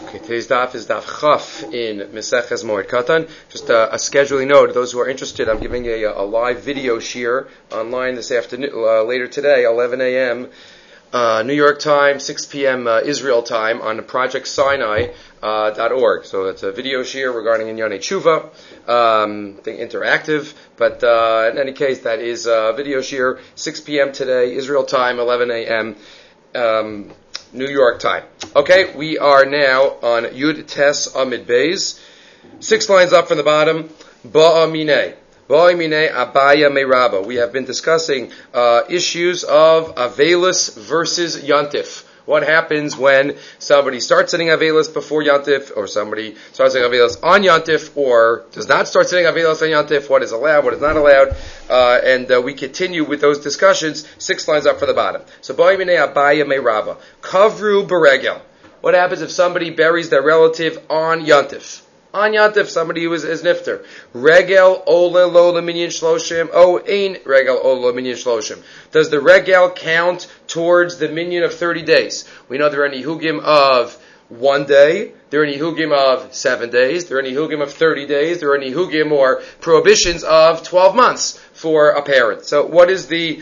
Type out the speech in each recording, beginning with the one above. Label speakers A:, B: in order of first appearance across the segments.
A: Okay, today's daf is daf Chaf in Meseches Moed Katan. Just a scheduling note, those who are interested, I'm giving a live video shir online this afternoon, later today, 11 a.m. New York time, 6 p.m. Israel time on ProjectSinai.org. So that's a video shir regarding Inyane Tshuva, interactive. But in any case, that is a video shir, 6 p.m. today, Israel time, 11 a.m. New York time. Okay, we are now on Yud Tes Amid Beis. 6 lines up from the bottom. Ba'amine. Ba'amine Abaya Meiraba. We have been discussing issues of Avelis versus Yantif. What happens when somebody starts sitting Avelis before Yantif, or somebody starts sitting Avelis on Yantif, or does not start sitting Avelis on Yantif? What is allowed, what is not allowed? And we continue with those discussions, 6 lines up for the bottom. So, Ba'imine Abaya Meiraba. Kavru Beregel. What happens if somebody buries their relative on Yantif? On Yantif, somebody who is nifter. Regel ole lo leminyan shloshim. Oh, ein regel ole lo minyan shloshim. Does the regel count towards the minyan of 30 days? We know there are any hugim of 1 day. There are any hugim of 7 days. There are any hugim of 30 days. There are any hugim or prohibitions of 12 months for a parent. So what is the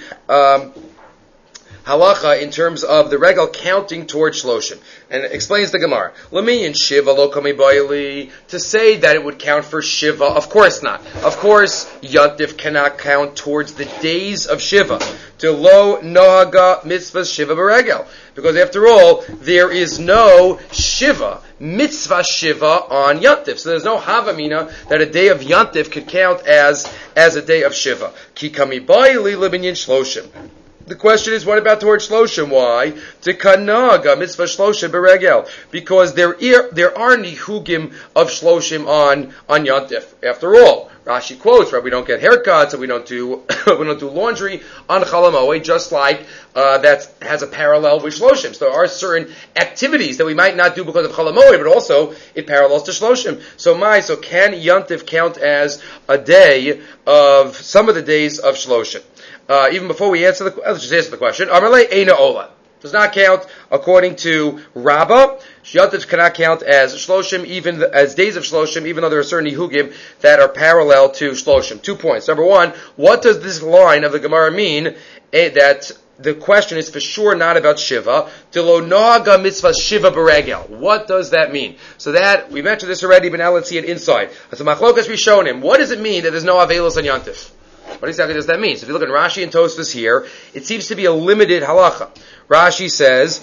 A: halacha in terms of the regel counting towards shloshim? And it explains the Gemara. L'minyan shiva lo kami bayli. To say that it would count for shiva, of course not. Of course, yantif cannot count towards the days of shiva. To lo nohaga mitzvah shiva beregel. Because after all, there is no shiva, mitzvah shiva on yantif. So there's no havamina that a day of yantif could count as a day of shiva. Ki kami bayli l'minyan shloshim. The question is, what about towards shloshim? Why? To kanaga mitzvah shloshim beregel, because there are nihugim of shloshim on yantif. After all, Rashi quotes, right? We don't get haircuts and we don't do laundry on Chol HaMoed, just like that has a parallel with shloshim. So there are certain activities that we might not do because of Chol HaMoed, but also it parallels to shloshim. So can yantif count as a day of some of the days of shloshim? Even before we let's just answer the question. Amarle Eina Ola does not count according to Rabbah. Yantif cannot count as shloshim, even as days of shloshim, even though there are certain hugim that are parallel to shloshim. 2 points. Number one, what does this line of the Gemara mean? That the question is for sure not about shiva. Delo nohaga mitzvah shiva beregel. What does that mean? So that we mentioned this already, but now let's see it inside. So machlokas rishonim. What does it mean that there's no avelos on yantif? What exactly does that mean? So if you look at Rashi and Tosfos here, it seems to be a limited halacha. Rashi says,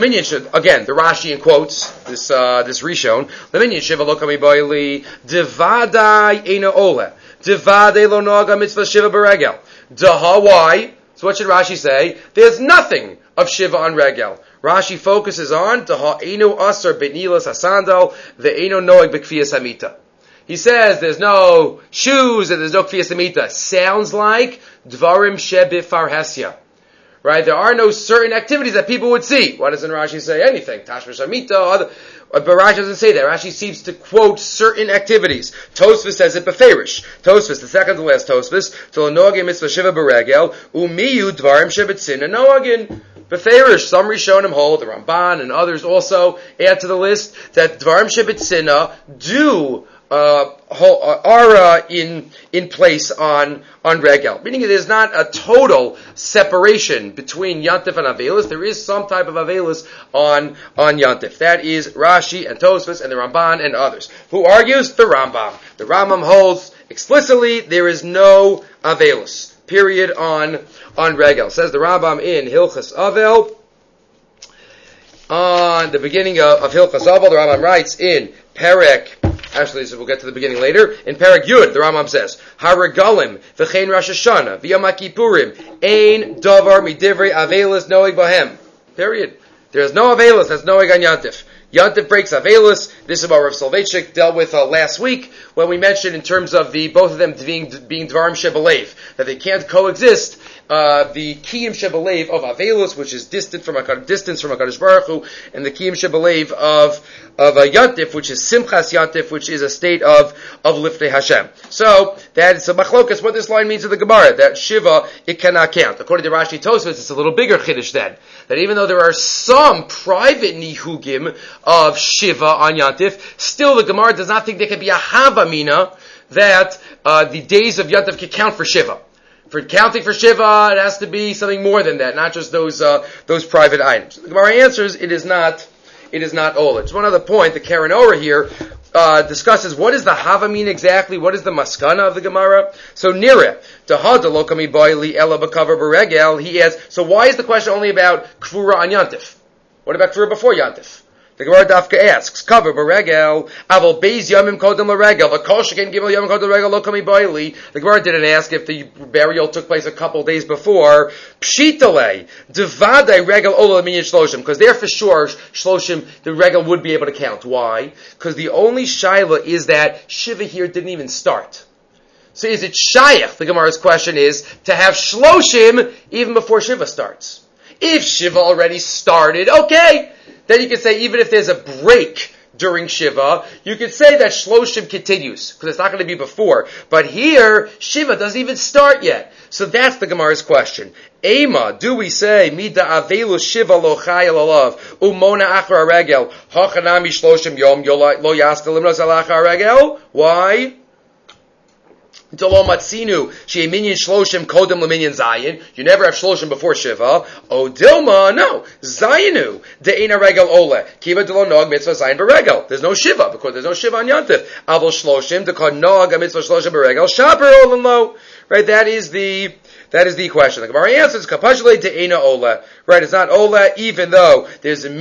A: again, the Rashi in quotes, this Rishon, L'minyan shiva lo kami bayli, devadai eina ole, devadai lo noga mitzvah shiva beregel. Daha, why? So what should Rashi say? There's nothing of shiva on regel. Rashi focuses on, daha eino asar benilas hasandal, ve'eino noeg bekfiyas hamita. He says there's no shoes and there's no kfiyas hamita. Sounds like dvarim shebifar hesya. Right? There are no certain activities that people would see. Why doesn't Rashi say anything? Tashmish hamita, but Rashi doesn't say that. Rashi seems to quote certain activities. Tosfos says it beferish. Tosfos, the second to last Tosfos, tol noagin mitzvah shiva beregel, umiyu dvarim shebetzina noagin. Beferish, some Rishonim hold, the Ramban and others also add to the list that dvarim shebetzina are in place on regel, meaning there's not a total separation between yantif and avelis. There is some type of avelis on yantif. That is Rashi and Tosfos and the Ramban and others. Who argues? The Rambam. The Rambam holds explicitly there is no avelis. Period on regel. Says the Rambam in Hilchas Avel. On the beginning of Hilchas Avel, the Rambam writes in Perek. Actually, so we'll get to the beginning later. In Perek Yud, the Rambam says, Haragalim, v'chein Rosh Hashanah, v'yom HaKippurim, ein davar midivrei avelis noeg bahem. Period. There is no avelis, that's noeg on yantif. Yantif breaks avelis. This is what Rav Soloveitchik dealt with last week when we mentioned in terms of both of them being dvarim shebelev, that they can't coexist. The kiyum shebelev of avelis, which is distance from HaKadosh Baruch Hu, and the kiyum shebelev of Yantif, which is Simchas Yantif, which is a state of Lifnei Hashem. So that is a machlokas. What this line means in the Gemara, that Shiva it cannot count. According to Rashi Tosfos, it's a little bigger chiddush then. That even though there are some private nihugim of Shiva on Yantif, still the Gemara does not think there can be a havamina that the days of Yantif can count for Shiva. For counting for Shiva, it has to be something more than that, not just those private items. The Gemara answers, it is not Ola. Just one other point, the Karen Ora here discusses what is the Havamina exactly, what is the Maskana of the Gemara. So Nira, Dahada Lokami Boili Ela Bakavar Beregel, he asks, so why is the question only about Kvura on Yantif? What about Kvura before Yantif? The Gemara Dafka asks, "Cover beregel, aval beis yamim kodem laregel, v'kol sheken gimel yamim kodem laregel lo kami boili." The Gemara didn't ask if the burial took place a couple days before. Pshitale devadei regel ola minyan shloshim, because there for sure shloshim the regel would be able to count. Why? Because the only shaila is that Shiva here didn't even start. So is it shayach? The Gemara's question is to have shloshim even before Shiva starts. If Shiva already started, okay. Then you could say, even if there's a break during Shiva, you could say that Shloshim continues, because it's not going to be before. But here, Shiva doesn't even start yet. So that's the Gemara's question. Ema, do we say, Mida avelu Shiva lo chayel alav, umona achar regel, hachanami Shloshim yom, lo yastel limnos alachar regel? Why? You never have shloshim before Shiva. O Dilma, no. Zayinu. De'ena regel ole. Kiva delo nog mitzvah zayin beregel. There's no Shiva, because there's no Shiva on Yantif. Aval shloshim, dekod nog a mitzvah shloshim beregel. Shaper olen lo. Right, that is the question. The Gemara answers, Kapashale de'ena ola. Right, it's not ola, even though there is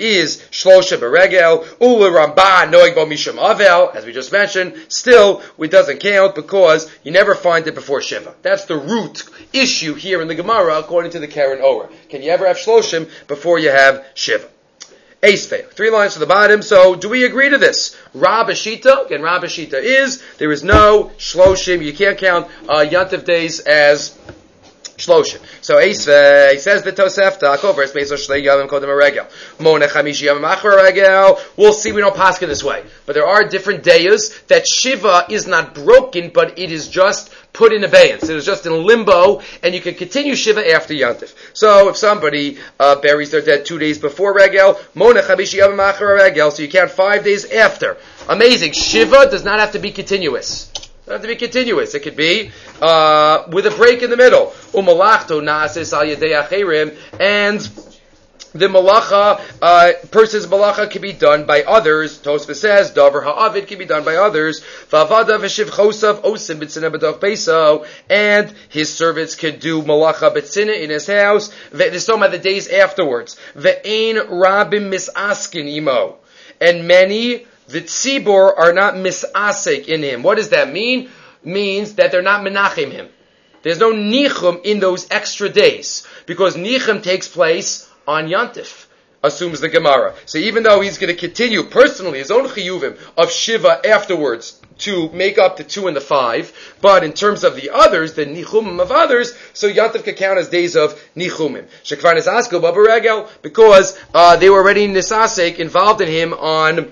A: shlosha beregel, ula ramban noig bo mishum avel, as we just mentioned, still, it doesn't count because you never find it before Shiva. That's the root issue here in the Gemara, according to the Karen Ora. Can you ever have shloshim before you have Shiva? Eisvei, 3 lines to the bottom. So, do we agree to this? Rabba Shita, again, Rabba Shita is, there is no shloshim, you can't count Yantif days as shloshim. So Eisvei says the Tosefta, Kover Space Shlei Yavim Kodem Regel. Mona Chamishi Yavim Achar Regel. We'll see, we don't pass it this way. But there are different days that Shiva is not broken, but it is just put in abeyance. It is just in limbo, and you can continue Shiva after Yantif. So if somebody buries their dead 2 days before Regel, Mona Chamishi Yavim Achar Regel, so you count 5 days after. Amazing. Shiva does not have to be continuous. It doesn't have to be continuous. It could be with a break in the middle. Umalachto na'asis al yedei acherim, and the malacha, person's malacha can be done by others. Tosfos says, davar ha'avid can be done by others. V'avada v'shiv chosav osim b'tzina b'dach peso, and his servants can do malacha b'tzina in his house. This is talking about the days afterwards. Ve'ein rabim misaskin imo, and many the tzibor are not misasek in him. What does that mean? Means that they're not menachem him. There's no nichum in those extra days, because nichum takes place on Yantif, assumes the Gemara. So even though he's going to continue personally his own chiyuvim of Shiva afterwards to make up the 2 and the 5, but in terms of the others, the nichumim of others, so Yantif can count as days of nichumim. Shekvar nisaskel babaregel, because they were already nisasek, involved in him on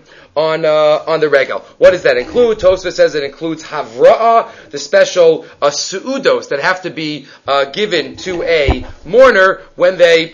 A: the regel. What does that include? Tosfos says it includes havra'ah, the special su'udos that have to be given to a mourner when they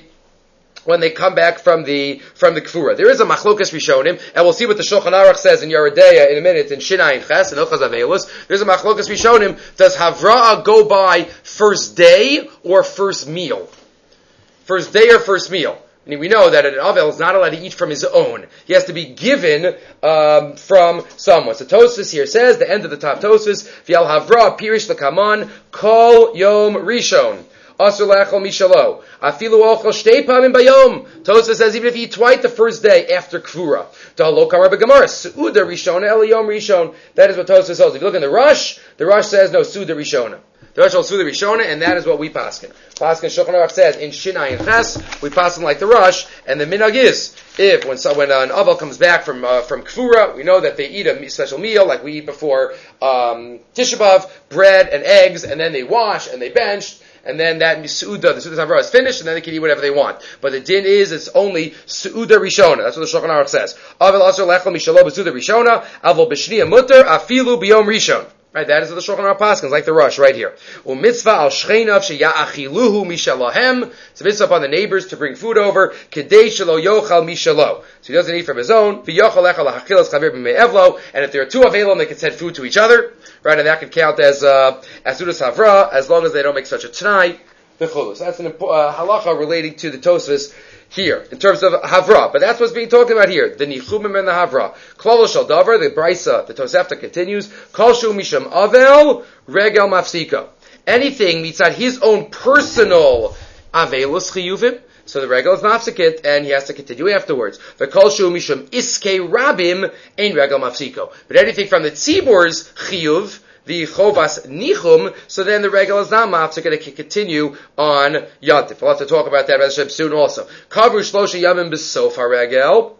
A: come back from the kfura. There is a machlokas rishonim, and we'll see what the Shulchan Aruch says in Yeridea in a minute in Shinayin Ches and Ilchaz Avelos. There's a machlokas rishonim. Does havra'ah go by first day or first meal? First day or first meal? I mean, we know that an Avel is not allowed to eat from his own. He has to be given from someone. So Tosfos here says, the end of the top Tosfos, V'yal havra pirish l'kaman kol yom rishon. Asur la'achol mishalo. Afilu ochel shtei pamim bayom. Tosfos says, even if you eat twice the first day after Kvura. Da'lo kamar b'gemara. Su'uda rishona el yom rishon. That is what Tosfos says. If you look in the Rush says, no, Su'uda rishona. The Rosh will Suda Rishona, and that is what we paskin. Paskin Shulchan Aruch says in Shinai and Ches, we paskin like the Rosh, and the minhag is if when an aval comes back from Kfura, we know that they eat a special meal like we eat before Tisha B'av, bread and eggs, and then they wash and they bench, and then that the Su'udah Havra is finished, and then they can eat whatever they want. But the din is, it's only Su'udah Rishona. That's what the Shulchan Aruch says. Aval Asr Lechel Mishalo B'Su'udah Rishona, Aval B'Shniya Mutter, Afilu B'Yom Rishon. Right, that is what the Shulchan Aruch Paskins, like the Rush, right here. U'mitzvah al shcheinav sheya'achiluhu mishalahem. It's a mitzvah upon the neighbors to bring food over. Kedei shelo yochal mishalo. So he doesn't eat from his own. V'yochal echal ha'chachilas chaver b'mei evlo. And if there are two available, they can send food to each other. Right, and that could count as Sudas Havra, as long as they don't make such a t'nai. So that's an halacha relating to the Tosfos here, in terms of Havra. But that's what's being talked about here. The Nichumim and the Havra. Klal Shal Davar, the Brisa, the Tosefta continues, Kol Shu Misham Avel, Regel Mafsiko. Anything mitzad his own personal Avelus Chiyuvim, so the Regel is Mafsikit, and he has to continue afterwards. The Kol Shu Misham Iske Rabim, Ein Regel Mafsiko. But anything from the Tzibor's Chiyuv, the Chovas Nichum, so then the Regel is not mafsik, going to continue on Yantif. We'll have to talk about that soon also. Kavru Shlosha Yamim B'Sof HaRegel.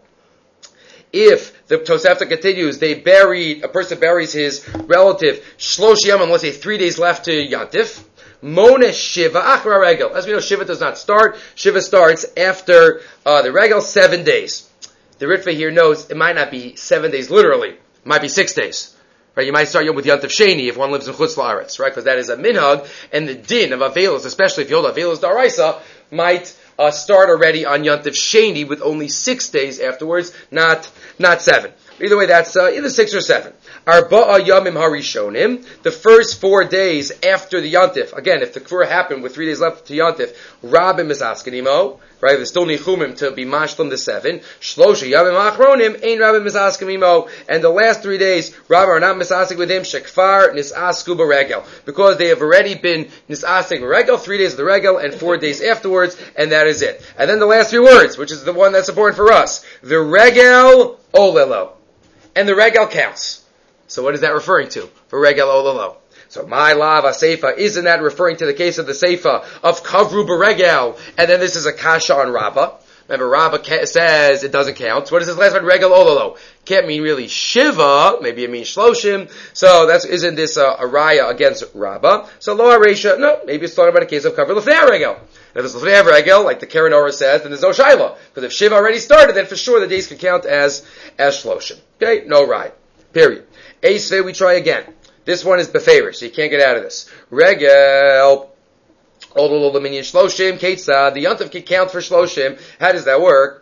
A: If the Tosefta continues, a person buries his relative Shlosh Yamim, let's say 3 days left to Yantif. Mona Shiva Achra Regel. As we know, Shiva does not start. Shiva starts after the Regel, 7 days. The Ritva here knows it might not be 7 days literally. It might be 6 days. Right, you might start with Yantif Sheni if one lives in Chutz La'aretz, right? Because that is a minhag, and the din of Avelos, especially if you hold Avelos Daraisa, might start already on Yantif Sheni with only 6 days afterwards, not 7. Either way, that's either 6 or 7. Arba'a Yamim Harishonim, the first 4 days after the Yantif. Again, if the Kfur happened with 3 days left to Yantif, Rabim is Askanimo, right? There's still Nichumim to be Mashlam the 7. Shlosha Yamim Achronim, Ein Rabim is Askanimo. And the last 3 days, Rabim are not Misasik with him, Shekfar Nisasku Baregel. Because they have already been Nisasik Baregel, 3 days of the Regel, and 4 days afterwards, and that is it. And then the last 3 words, which is the one that's important for us. The Regel Olelo. And the Regel counts. So what is that referring to? For Regel Olelo. So my lava Seifa, isn't that referring to the case of the Seifa of Kavru Beregel? And then this is a Kasha on Rabbah. Remember, Rabbah says it doesn't count. So what is this last one? Regel Olelo. Can't mean really Shiva. Maybe it means Shloshim. So isn't this a raya against Rabbah? So Lo Aresha, no, maybe it's talking about a case of Kavru Lefnei Regel. If it's Lefnei Regel, like the Keren Orah says, then there's no Shaila. Because if Shiva already started, then for sure the days can count as Shloshim. Okay? No raya. Period. Eisve, we try again. This one is befavor, so you can't get out of this. Regel. Ololo Leminian Shloshim, Ketzad. The Yantav can count for Shloshim. How does that work?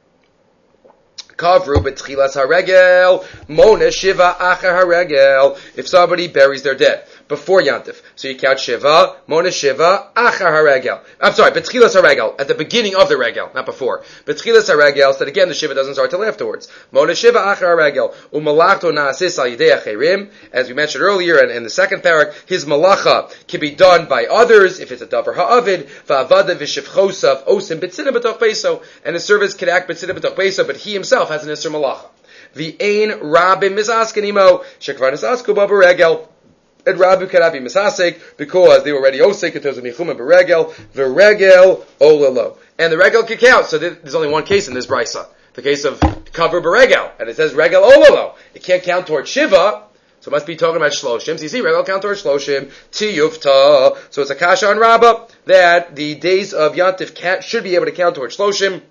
A: Kavru betchilas haregel, mona shiva achar haregel. If somebody buries their dead before Yantif, so you count shiva, mona shiva achar haregel. I'm sorry, betchilas haregel, at the beginning of the regel, not before. Betchilas haregel, so that again the shiva doesn't start till afterwards. Mona shiva achar haregel, umalachto naasis al yidei acherim. As we mentioned earlier, and in the second parak, his malacha can be done by others if it's a davar ha'avid. Va'avada v'shivchosav osim betzina b'toch peso, and the servants can act betzina b'toch peso, but he himself has an Isser Malacha. The Ein Rabim Misaskanimo, Shekvar Nisasku Babaregel, and Rabu cannot be Misasik, because they were already Osik in terms of Nichum and Beregel, the Regel Olelo. And the Regel can count, so there's only one case in this Brisa. The case of Cover Beregel, and it says Regel Olelo. It can't count towards Shiva, so it must be talking about Shloshim. So you see, Regel count towards Shloshim, Tiyufta. So it's a Kasha on Rabbah, that the days of Yantif should be able to count towards Shloshim,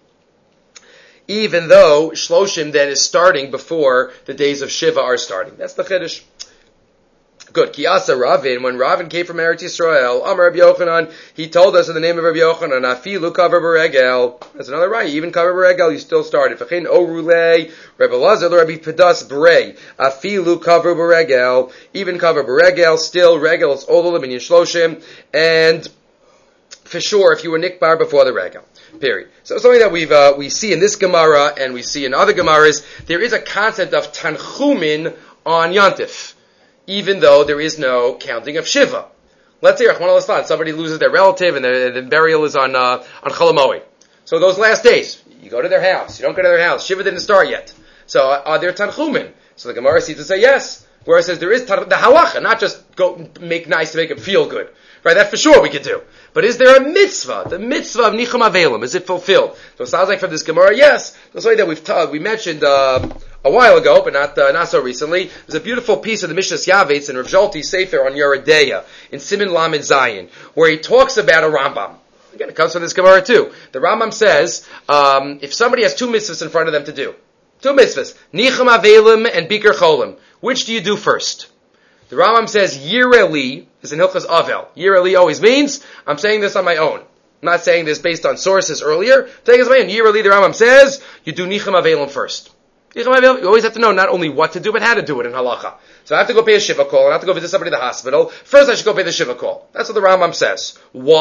A: even though Shloshim then is starting before the days of Shiva are starting. That's the Chiddush. Good. Kiasa Ravin, when Ravin came from Eretz Yisrael, Amar Rabbi Yochanan, he told us in the name of Rabbi Yochanan, Afilu Kaver Beregel. That's another right. Even Kaver Beregel, you still started. Fachin Orulei, Rabbi Lazar, Rabbi Pedas Brei. Afilu Kaver Beregel. Even Kaver Beregel, still Regel, it's Ololim and Yishloshim. And for sure, if you were Nikbar before the Regel. Period. So something that we see in this Gemara and we see in other Gemaras, there is a concept of Tanchumin on Yantif, even though there is no counting of Shiva. Let's say Rahman al-Islam, somebody loses their relative and the burial is on Cholamoid. So those last days, you go to their house. You don't go to their house. Shiva didn't start yet. So are there Tanchumin? So the Gemara seems to say yes. Where it says there is the halacha, not just go make nice to make him feel good. Right, that for sure we could do. But is there a mitzvah? The mitzvah of Nichum Avelim, is it fulfilled? So it sounds like from this Gemara, yes. The way that we mentioned a while ago, but not so recently. There's a beautiful piece of the Mishnas Yavetz in Rav Zolti's Sefer on Yeredeya in Siman Lamed Zayin, where he talks about a Rambam. Again, it comes from this Gemara too. The Rambam says, if somebody has two mitzvahs in front of them to do, two mitzvahs, Nicham Avelim and Biker Cholim, which do you do first? The Rambam says, Yireli is in Hilchas Avel. Yireli always means, I'm saying this on my own. I'm not saying this based on sources earlier. I'm saying this on my own. Yireli, the Rambam says, you do Nicham Avelim first. You always have to know not only what to do, but how to do it in halacha. So I have to go pay a shiva call, and I have to go visit somebody at the hospital. First I should go pay the shiva call. That's what the Rambam says.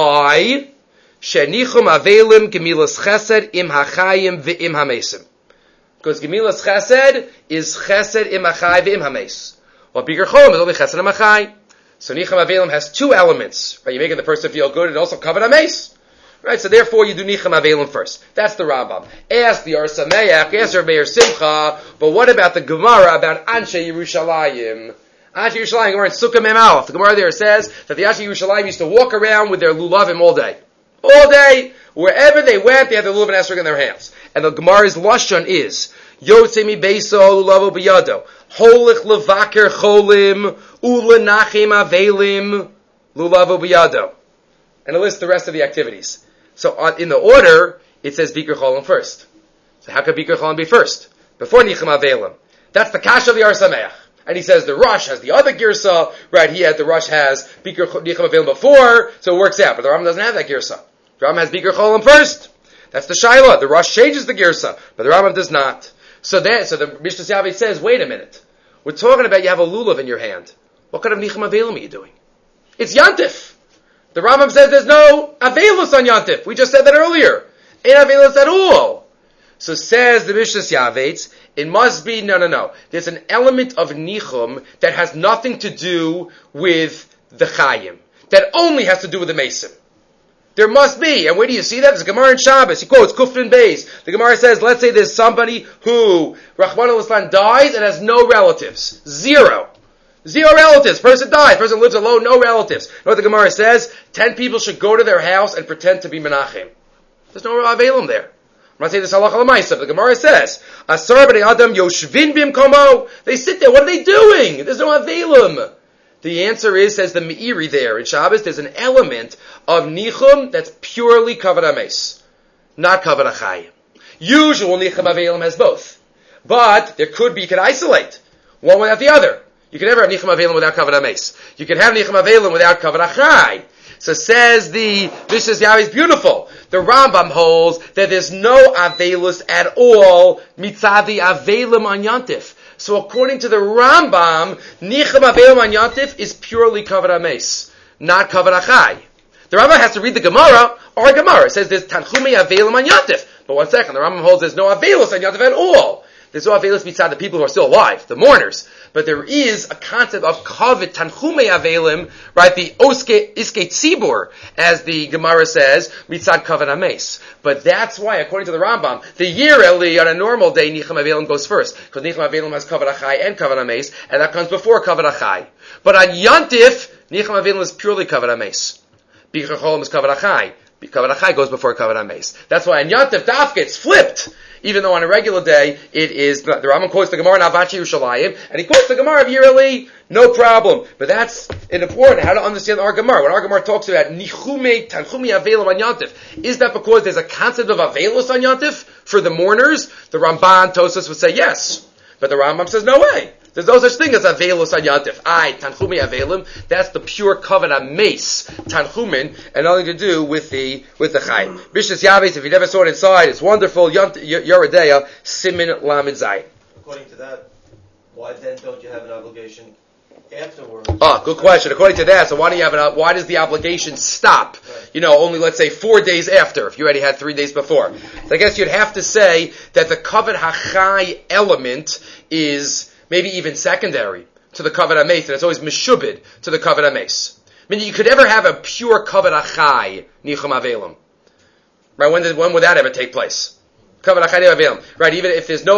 A: Why? Shenichum avelim gemilas chesed im hachayim ve'im hamesim. Because gemilas chesed is chesed im hachay ve'im hames. Well, bigger chom is only chesed im hachay. So nichum avelim has two elements. Right? You're making the person feel good and also covered hames. Right, so therefore you do Nicham Avelim first. That's the Rambam. Ask the Or Sameach, ask Rav Meir Simcha, but what about the Gemara about Anshe Yerushalayim? Anshe Yerushalayim, Gemara in Sukkah Mem Aleph. The Gemara there says that the Anshe Yerushalayim used to walk around with their lulavim all day. All day, wherever they went, they had their lulav and esrog in their hands. And the Gemara's lashon is, Yotze mi beiso lulavo b'yado, holich levaker cholim, ulenachim avelim, lulavo b'yado. And it lists the rest of the activities. So in the order, it says Bikur Cholim first. So how could Bikur Cholim be first? Before Nicham Avelim. That's the Kasha of the Or Sameach. And he says the Rosh has the other Girsa, right? The Rosh has Bikur Nicham Avelim before, so it works out. But the Rambam doesn't have that Girsa. The Rambam has Bikur Cholim first. That's the Shaila. The Rosh changes the Girsa, but the Rambam does not. So the Mishnas Yavetz says, wait a minute. We're talking about you have a lulav in your hand. What kind of Nicham Avelim are you doing? It's Yantif. The Rambam says there's no Avelus on Yantif. We just said that earlier. Ain't Avelus at all. So says the Mishnas Yavetz, it must be, no. There's an element of Nichum that has nothing to do with the Chayim. That only has to do with the Mason. There must be. And where do you see that? There's a Gemara in Shabbos. He quotes Kufrin Beis. The Gemara says, let's say there's somebody who, Rahman al-Islam, dies and has no relatives. Zero relatives. Person dies. Person lives alone. No relatives. You know what the Gemara says? 10 people should go to their house and pretend to be Menachem. There's no Avelim there. I'm not saying this halacha l'maisa. The Gemara says, Asar b'nei Adam yoshvin b'imkomo. They sit there. What are they doing? There's no Avelim. The answer is, says the Meiri there in Shabbos, there's an element of Nichum that's purely Kavod HaMeis, not Kavod HaChayim. Usual Nichum Avelim has both. But there could be, you can isolate one without the other. You can never have Nichum Avelim without Kavod HaMeis. You can have Nichum Avelim without Kavod HaChay. So says the Mishnas Yavetz, beautiful. The Rambam holds that there's no Avelus at all, mitzadi Avelim on Yantif. So according to the Rambam, Nicham Avelim on Yantif is purely Kavod HaMeis, not Kavod HaChay. The Rambam has to read the Gemara, or a Gemara. It says there's Tanchumei Avelim on Yantif. But 1 second, the Rambam holds there's no Avelus on Yantif at all. There's no Avelus mitzad the people who are still alive, the mourners. But there is a concept of Kavod Tanchumei Avelim, right? The Iske Tzibur, as the Gemara says, mitzad Kavod HaMeis. But that's why, according to the Rambam, the year Eli on a normal day, Nicham Avelim goes first, because Nicham Avelim has Kavod HaChay and Kavod HaMeis, and that comes before Kavod HaChay. But on Yantif, Nicham Avelim is purely Kavod HaMeis. Bikur Cholim is Kavod HaChay. Kavod HaChay goes before Kavod HaMeis. That's why on Yantif, Daf gets flipped. Even though on a regular day, it is, the Rambam quotes the Gemara in Avachi Yerushalayim, and he quotes the Gemara of Yereli, no problem. But that's important, how to understand our Gemara. When our Gemara talks about Nichumei, Tanchumei Avelim on Yantif, is that because there's a concept of Avelus on Yantif for the mourners? The Ramban, Tosas would say yes. But the Rambam says no way. There's no such thing as Avelus on Yantif. Tanchumei Avelim, that's the pure Kavod HaMeis, Tanchumin, and nothing to do with the Chayim. Mishnas Yavetz, if you never saw it inside, it's wonderful. Yeredeya, Simin Lamed Zayin.
B: According to that, why then don't you have an obligation afterwards?
A: Good question. According to that, so why does the obligation stop? Right. Only let's say 4 days after, if you already had 3 days before. So I guess you'd have to say that the Kavod HaChay element is maybe even secondary to the Kavod HaMeis, and it's always meshubed to the Kavod HaMeis. I mean, you could never have a pure Kavod HaChay Nicham Avelim. Right? When would that ever take place? Kavod HaChay Nicham Avelim. Right? Even if there's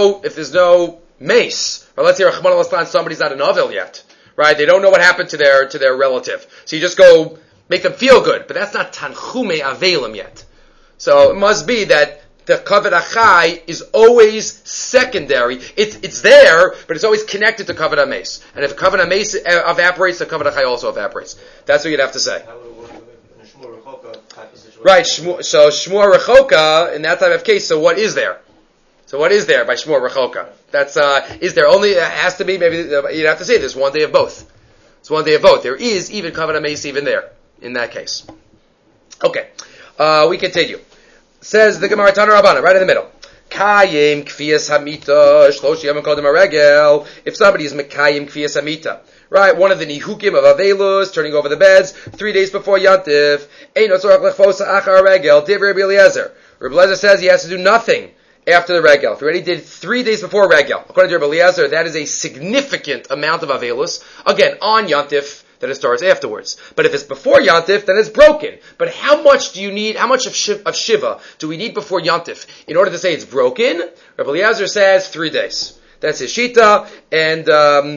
A: no mace, or let's say Rahman al-Islam, somebody's not an Avel yet. Right? They don't know what happened to their relative. So you just go make them feel good. But that's not Tanchumei Avelim yet. So it must be that the kavod achai is always secondary. It's there, but it's always connected to kavod hames. And if kavod hames evaporates, the kavod achai also evaporates. That's what you'd have to say.
B: How would it work in a Shmuel Rechoka type of situation?
A: Right. So Shmuel Rechoka in that type of case. So what is there? So what is there by Shmuel Rechoka? That's is there only? It has to be. Maybe you'd have to say there's one day of both. It's one day of both. There is even kavod hames even there in that case. Okay. We continue. Says the Gemara Tana Rabbana, right in the middle. Kayim kfiyas hamita shlosh yamim kodem haregel. If somebody is mekayim kfiyas hamita, right, one of the nihukim of avelus, turning over the beds, 3 days before Yantif, ein otzorach lechfosa achar haregel. Divrei Rabbi Eliezer. Rabbi Eliezer says he has to do nothing after the regel. If he already did 3 days before regel, according to Rabbi Eliezer, that is a significant amount of avelus. Again, on Yantif, that it starts afterwards. But if it's before Yantif, then it's broken. But how much do you need, how much of Shiva do we need before Yantif in order to say it's broken? Rabbi Eliezer says 3 days. That's his shita, and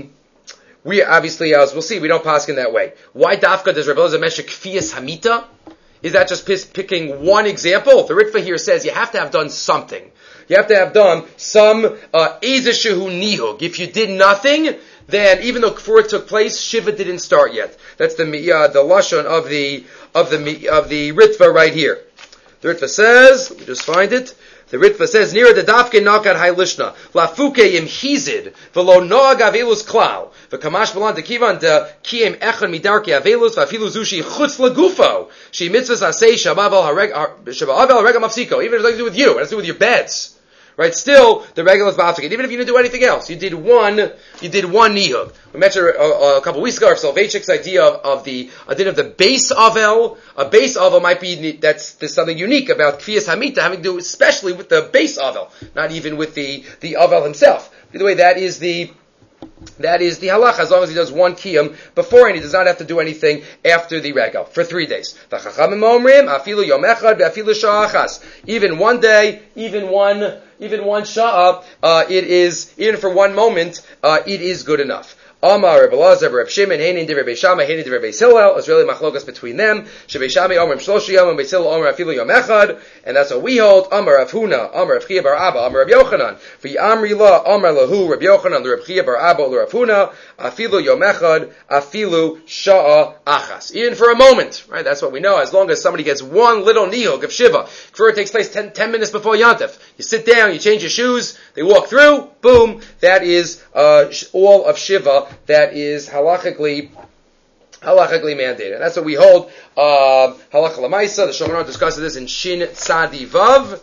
A: we obviously, as we'll see, we don't paskin that way. Why dafka does Rabbi Eliezer mention kfiyas hamita? Is that just picking one example? The Ritva here says you have to have done something. You have to have done some ezeshehu nihug. If you did nothing, then even though kfura took place, shiva didn't start yet. That's the lashon of the Ritva right here. The Ritva says, let me just find it. The Ritva says, Nira de dafke nakad hay lishna, lafuke im hizid, velo noag avelus klal, v'kamash balan de kivan de kiem echon midarke avelus, v'afilu zushi chutz legufo, she mitzvahs asay shabavel harega mafsiko, even if it has nothing to do with you, it has to do with your beds. Right? Still, the regular is ba'afsik. Even if you didn't do anything else, you did one nihug. We mentioned a couple weeks ago, of Soloveitchik's idea of the base avel. A base avel might be, there's something unique about kfiyas hamita, having to do especially with the base avel, not even with the avel himself. By the way, that is the halach, as long as he does one kiyum before, and he does not have to do anything after the regel for 3 days. The chachamim omrim afilu yom echad ve'afilu sha'achas. Even one day, even one sha'ah, it is, even for one moment, it is good enough. Amar Reb Elazar, Reb Shimon, Heinin Divrei Beis Shammai, Heinin Divrei Beis Hillel. It's really machlokas between them. Shebei Shammai Omrim Shlosh Yom, and Beis Hillel Omrim Afilu Yom Echad, and that's what we hold. Amar Rav Huna, Amar Rav Chia bar Abba, Amar Rav Yochanan. V'yamri la, Amar lahu Rav Yochanan, Rav Chia bar Abba, Rav Huna, Afilu Yom Echad, Afilu Sha'a Achas. Even for a moment, right? That's what we know. As long as somebody gets one little nihug of shiva, Kfur takes place 10 minutes before Yantif. You sit down, you change your shoes, they walk through, boom. That is all of shiva. That is halachically mandated. And that's what we hold. Halacha l'maisa. The Shulchan Aruch discusses this in Shin Tzadi Vav.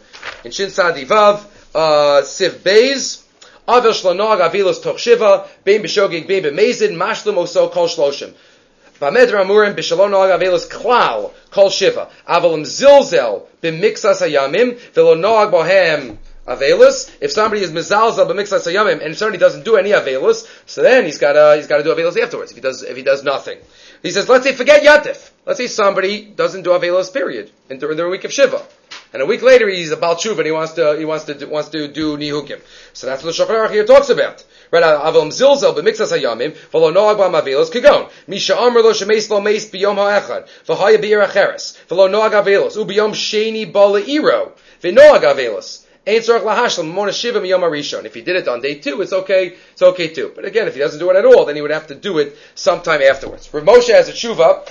A: Siv Beis. Avel shlonog avilos toch shiva. Bein b'shogig bein b'mezid. Mashlim oso kol shloshim. V'amedra amurim b'shalonog avilos klal kol shiva. Avelim zilzel b'mixas hayamim. V'lo nog bohem avelus. If somebody is mizalzel b'mixas hayamim and somebody doesn't do any avelus, so then he's got to do avelus afterwards. If he does nothing, he says, let's say forget Yantif. Let's say somebody doesn't do avelus period during the week of Shiva, and a week later he's a Baal Tshuva and he wants to do nihukim. So that's what the Shulchan Aruch here talks about. Right? Avelim zilzel b'mixas hayamim v'lo noag b'am avelus kigon misha amar lo shemeis lo meis b'yom ha'echad v'haya b'ir acheres v'lo noag avelus u'b'yom sheni ba le'iro v'noag avelus. If he did it on day 2, it's okay too. But again, if he doesn't do it at all, then he would have to do it sometime afterwards. Rav Moshe has a tshuva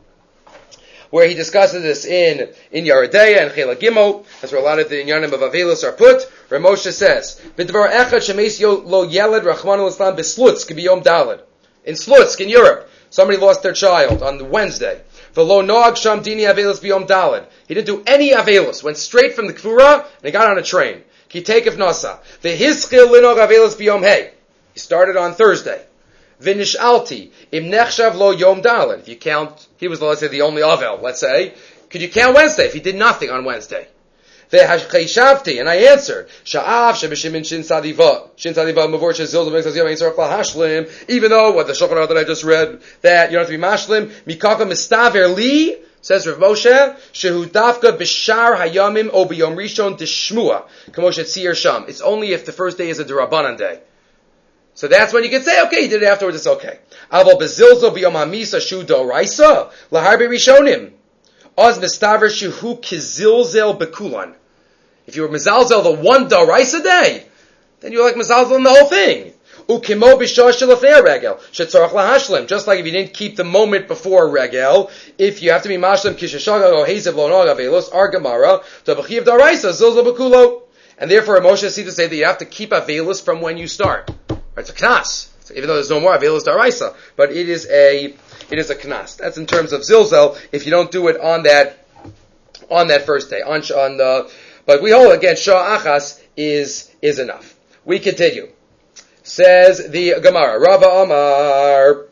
A: where he discusses this in Yeridea and Chela Gimel. That's where a lot of the inyanim of Avelus are put. Rav Moshe says, "B'dvar echad shemeis lo yeled Rachmanu l'Islam b'Slutsk b'yom daled." In Slutsk, in Europe, somebody lost their child on Wednesday. V'lo noag sham dini avelus b'yom daled. He didn't do any avelus. Went straight from the kfura and he got on a train. Ki takef nasa. V'hischil linog avelus b'yom hey. He started on Thursday. V'nishalti im nechshav lo yom daled. If you count, he was, let's say, the only avel. Let's say, could you count Wednesday if he did nothing on Wednesday? V'hashavti, and I answered, Sha'af shebeshimin shin tzadiva mavor shezil d'mexas yom ein tzorach lahashlim. Even though what the Shulchan Aruch that I just read, that you don't have to be mashlim, mikaka mistaver li, says Rav Moshe, shehu dafka b'shar hayamim o b'yom rishon dishmua kamo shetzir sham. It's only if the first day is a derabanan day. So that's when you can say, okay, he did it afterwards, it's okay. Aval bezilzo b'yom hamisa shu doraisa laharbe rishonim. Oz mistaver shehu kizilzel bekulan. If you were mezalzel the one daraisa day, then you're like mezalzel in the whole thing. Ukimo b'shah shelafnei regel shetzarach lahashlim. Just like if you didn't keep the moment before regel, if you have to be mashlim kishashaga or hezev lo nog avelos ar gemara to b'chiv daraisa zilzal b'kulo. And therefore, Moshe seems to say that you have to keep avelos from when you start. It's a knas, even though there's no more avelos daraisa, but it is a knas. That's in terms of zilzal. If you don't do it on that first day, but we hold again shah achas is enough. We continue. Says the Gemara, Rava Amar,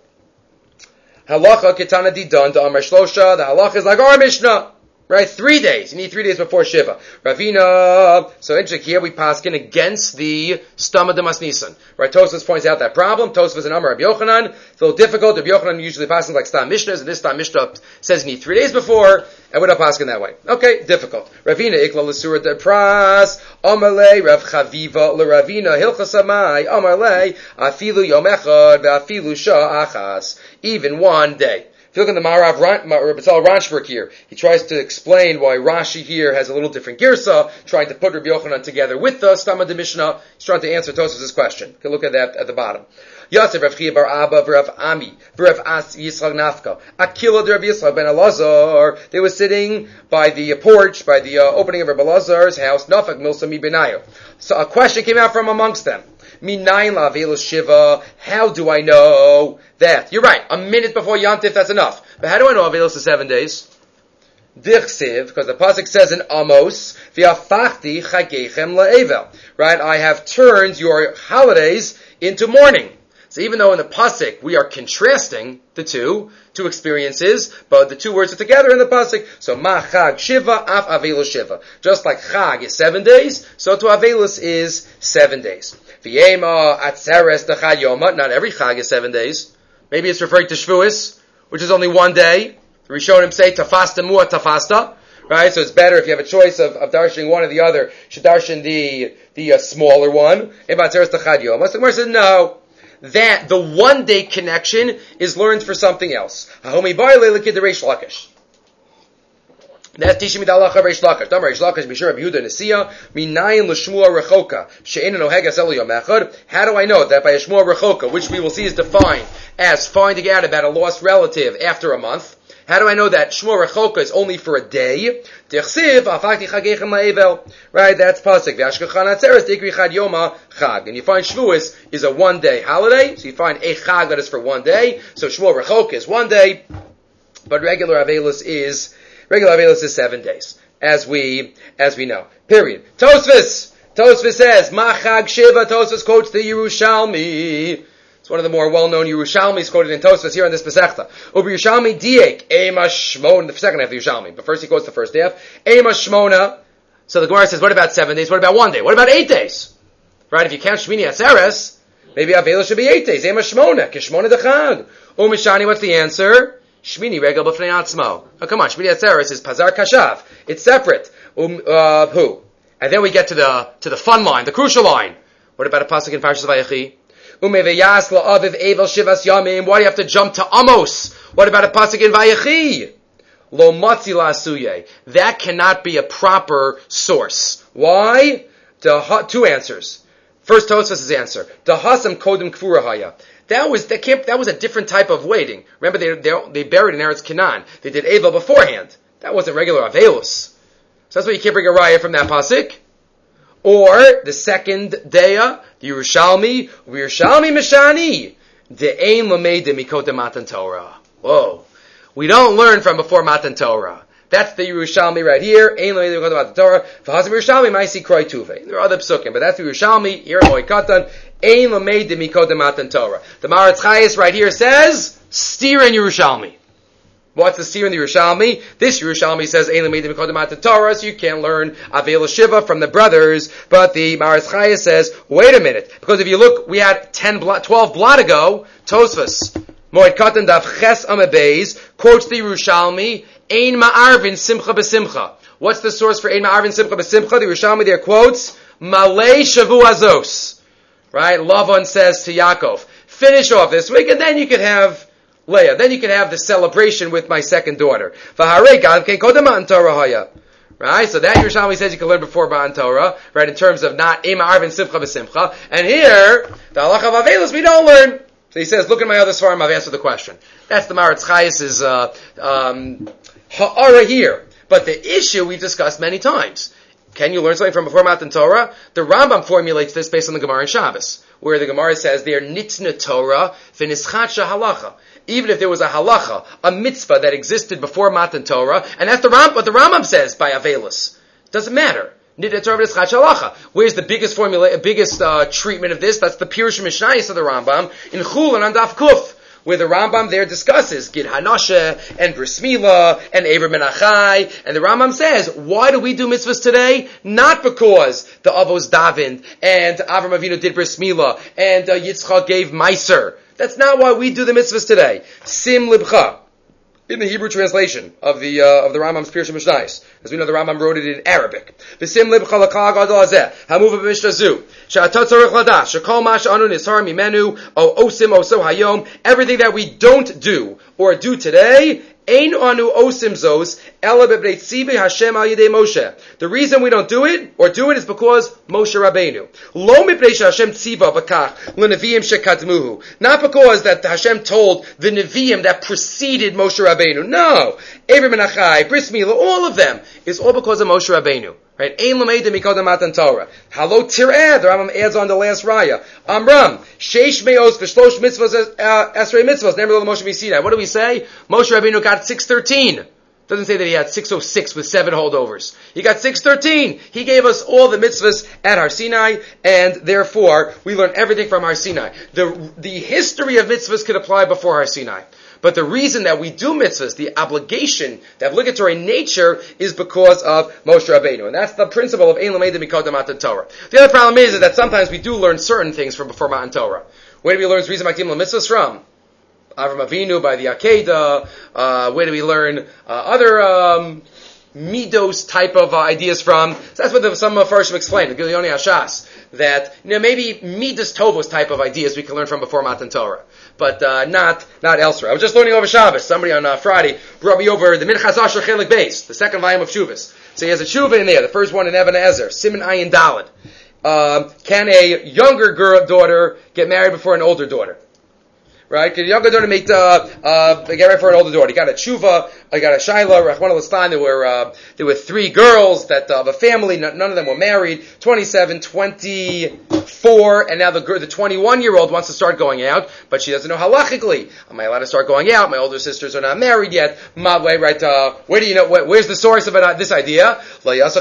A: halacha ketana didan da Amar shlosha. The halacha is like our Mishnah. Right, 3 days. You need 3 days before Shiva. Ravina. So interesting here we paskin against the Stama de Masnisan. Right, Tosfos points out that problem. Tosfos and Amar Rabbi Yochanan. It's a little difficult. Rabbi Yochanan usually paskin like Stam Mishnahs, and this Stam Mishnah says you need 3 days before, and we're not paskin that way. Okay, difficult. Ravina ikla l'sura de pras. Amarle Rav Chaviva l'Ravina hilchasamai. Amarle afilu yom echad ve'afilu shah achas. Even 1 day. If you look at the Marav Betzalel Ranshberg here, he tries to explain why Rashi here has a little different girsa, trying to put Rabbi Yochanan together with the Stama de Mishnah. He's trying to answer Tosfos' question. You can look at that at the bottom. Yosef Rav Chia bar Abba v'Rav Ami v'Rav As Yisrael Nafka Akila de Rav Yisrael ben Elazar. They were sitting by the porch, by the opening of Rabbi Elazar's house. Nafak Milsa mi Benayo. So a question came out from amongst them. Minayin la avelos shiva. How do I know that? You're right. A minute before Yantif, that's enough. But how do I know avelos is 7 days? Dichsiv, because the pasuk says in Amos, v'afachti chagechem la'evel. Right? I have turned your holidays into mourning. So even though in the pasuk we are contrasting the two experiences, but the two words are together in the pasuk. So ma chag shiva af avelos shiva. Just like chag is 7 days, so to avelos is 7 days. V'yema atzeres dechad yoma. Not every chag is 7 days. Maybe it's referring to Shavuos, which is only 1 day. The Rishonim say tafasta mua tafasta. Right? So it's better if you have a choice of darshaning one or the other. You should darshan the smaller one. Ema atzeres dechad yoma. So the Gemara says no. That the 1 day connection is learned for something else. Hahomi ba'ile lekid Reish Lakish. That's Tishim Midalacha Reish Lakish. Damar Reish Lakish Mishur Yehuda Nesia Minayin L'Shmua Rechoka She'ein Nohegas Elu Yom Echad. How do I know that by a Shmua Rechoka, which we will see is defined as finding out about a lost relative after a month? How do I know that Shmua Rechoka is only for a day? Tichsiv afakti chagechem la'evel. Right, that's pasuk. V'ashkachan atzeres tikri chad yoma chag. And you find Shavuos is a 1 day holiday, so you find a chag that is for 1 day. So Shmua Rechoka is 1 day, but regular avelos is 7 days, as we know. Period. Tosfos says machag shiva. Tosfos quotes the Yerushalmi. It's one of the more well-known Yerushalmis quoted in Tosfos here on this Pesachta. Uber Yerushalmi diek ema shmona. The second half of Yerushalmi, but first he quotes the first half. Ema shmona. So the Gemara says, what about 7 days? What about 1 day? What about 8 days? Right? If you count Shmini Atzeres, maybe Avelos should be 8 days. Ema shmona. Kishmona dechag. Umishani. What's the answer? Shmini regel b'fnei atzmo. Oh, come on. Shmini Atzeres is Pazar Kashav. It's separate. Who? And then we get to the fun line, the crucial line. What about a pasuk in Parshas Vayechi? Why do you have to jump to Amos? What about a pasuk in Vayechi? Lo matzi la'asuye. That cannot be a proper source. Why? 2 answers. First, Tosfos' answer. Dahasam kodem kfurahaya. That was a different type of waiting. Remember, they buried in Eretz Canaan. They did Eva beforehand. That wasn't regular Avelos. So that's why you can't bring a raya from that pasuk. Or the second daya, the Yerushalmi Mishani, De'ein Lamedim Mikota Matan Torah. Whoa. We don't learn from before Matan Torah. That's the Yerushalmi right here. Ein Lamedim Mikota Matan Torah. V'hazim Yerushalmi Maisi Kroi Tuve. There are other psukim, but that's the Yerushalmi here in Moed Katan. Ein Lamedim Mikota Matan Torah. The Maharatz Chayes right here says, steer in Yerushalmi. What's the steer in the Yerushalmi? This Yerushalmi says, Ein Lamedim Mikota Matan Torah, so you can't learn Avelos Shiva from the brothers. But the Maharatz Chayes says, wait a minute. Because if you look, we had 12 blot ago, Tosfos, Moed Katan Daf Ches Amabeis, quotes the Yerushalmi, Ein Ma'arvin Simcha B'Simcha. What's the source for Ein Ma'arvin Simcha B'Simcha? The Yerushalmi there quotes, Malei Shavuazos. Right? Lavan says to Yaakov, finish off this week, and then you could have Leah. Then you can have the celebration with my second daughter. Right? Right? So that Yerushalmi says you can learn before Matan Torah, right, in terms of not Ema Arvin Simcha V'Simcha. And here, the Halacha of Avelis, we don't learn. So he says, look at my other svarim, I've answered the question. That's the Maratz Chayes' ha'ara here. But the issue we've discussed many times. Can you learn something from before Matan Torah? The Rambam formulates this based on the Gemara in Shabbos, where the Gemara says there nitna Torah v'nischatsha halacha. Even if there was a halacha, a mitzvah that existed before Matan Torah, and that's what the Rambam says by Avelis. Doesn't matter. Nitna Torah v'nischatsha halacha. Where's the biggest treatment of this? That's the Pirush Mishnayos of the Rambam in Chulin on Daf Kuf, where the Rambam there discusses Gid Hanashe and Bris Milah and Eber Menachai, and the Rambam says, why do we do mitzvahs today? Not because the Avos davened and Avram Avinu did Bris Milah and Yitzchak gave Meiser. That's not why we do the mitzvahs today. Sim libcha. In the Hebrew translation of the Rambam's Pirush Mishnayos, as we know, the Rambam wrote it in Arabic. V'sim libcha l'kal gadol hazeh hamuva b'mishnah zu she'atat tzorich ladash she'kol ma she'anu nishar mimenu o osim oso hayom, everything that we don't do or do today. Ein anu osim zos ela b'bnei tzibei Hashem al yedei Moshe. The reason we don't do it or do it is because Moshe Rabbeinu. Lo mipnei she'Hashem tziva b'kach l'neviim shekadmuhu. Not because that Hashem told the neviim that preceded Moshe Rabbeinu. No, Eber Menachai, Bris Milah, all of them is all because of Moshe Rabbeinu. Right? Ein l'meidim mikodem Matan Torah. Halo tireh. The Rambam adds on the last raya. Amram sheish meos v'shlosh mitzvos esrei mitzvos. Never lo Moshe Sinai. What do we say? Moshe Rabbeinu got 613. Doesn't say that he had 606 with 7 holdovers. He got 613. He gave us all the mitzvahs at Har Sinai, and therefore we learn everything from Har Sinai. The history of mitzvahs could apply before Har Sinai. But the reason that we do mitzvahs, the obligation, the obligatory nature, is because of Moshe Rabbeinu. And that's the principle of Ein L'meid Mikodem Matan Torah. The other problem is that sometimes we do learn certain things from before Matan Torah. Where do we learn Rizim Makdim L'mitzvahs from? Avram Avinu by the Akedah. Where do we learn other Midos type of ideas from? So that's what some Mepharshim explain, the Gilyoni Hashas, that maybe Midas Tovos type of ideas we can learn from before Matan Torah, but not elsewhere. I was just learning over Shabbos. Somebody on Friday brought me over the Minchas Asher Chelik Beis, the second volume of Shuvas. So he has a Shuva in there, the first one in Even Ezer, Siman Ayin Daled. Can a younger daughter get married before an older daughter? Right? Can a younger daughter get married for an older daughter? You got a tshuva, you got a shaila, Rachmana Litzlan. There were 3 girls that of a family. None of them were married. 27, 24, and now the 21-year-old wants to start going out, but she doesn't know halachically. Am I allowed to start going out? My older sisters are not married yet. Right? Where do you know? Where's the source of this idea? Right?